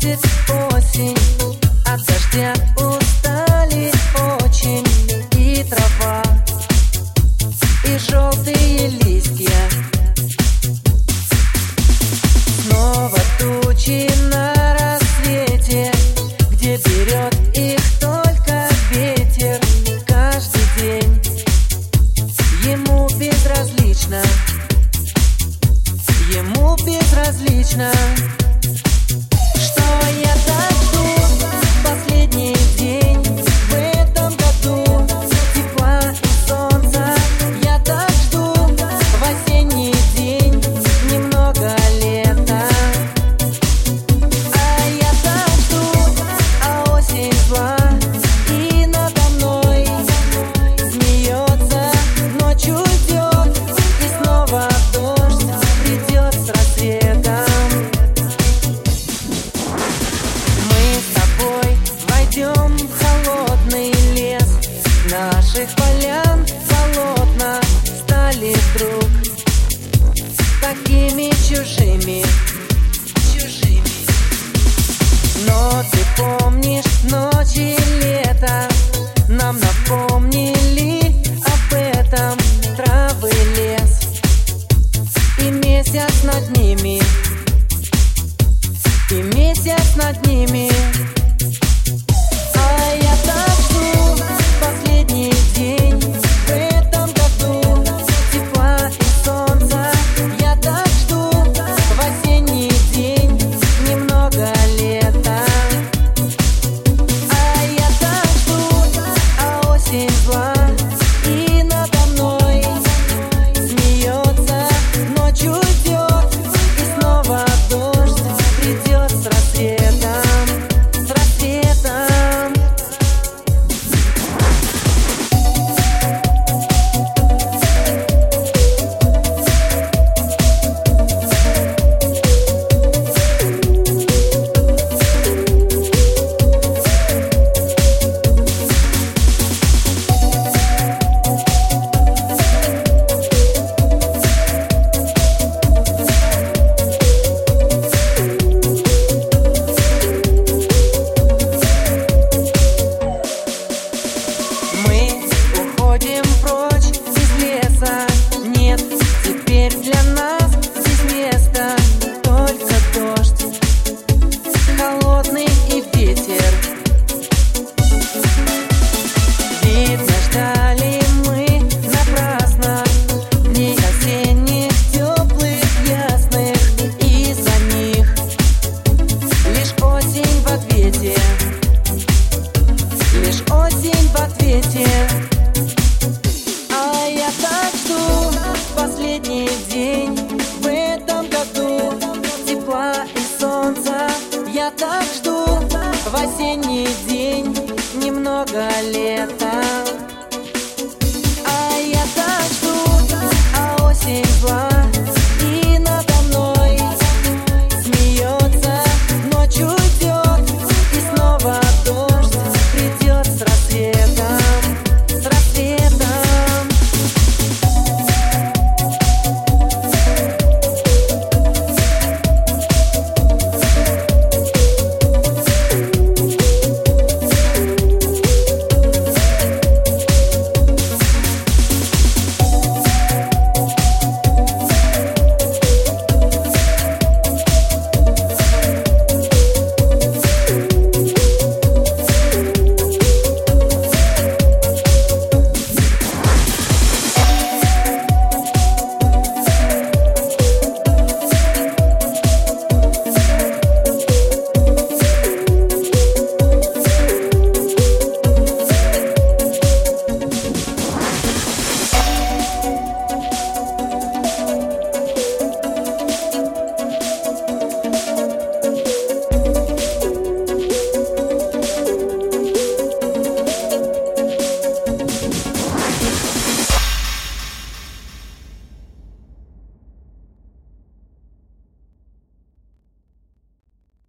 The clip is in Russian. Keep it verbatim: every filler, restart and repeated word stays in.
Приходит осень, от дождя устали очень и трава, и желтые листья. Снова тучи на рассвете, где берет их только ветер. Каждый день ему безразлично, ему безразлично, что я так жду последний день в этом году. Тепла и солнца я так жду, в осенний день немного лета. А я так жду, а осень зла и надо мной смеется. Ночью идет и снова дождь придет с рассветом. Мы с тобой войдем в холодный лес, наших полян полотна стали вдруг такими чужими, чужими. Но ты помнишь ночи лета, нам напомнили об этом травы, лес и месяц над ними, и месяц над ними. А я так жду последний день в этом году. Тепла и солнца я так жду, в осенний день немного лета. А я так жду, а осень зла и надо мной смеется. Ночью идет и снова дождь придет с рассветом, с рассветом. Мы уходим прочь из леса, нет теперь для нас здесь места. Только дождь холодный и ветер. Видно, ждали мы напрасно дней осенних, теплых, ясных. Из-за них лишь осень в ответе, лишь осень в ответе. А я так жду последний день в этом году. Тепла и солнца я так жду, в осенний день немного лета.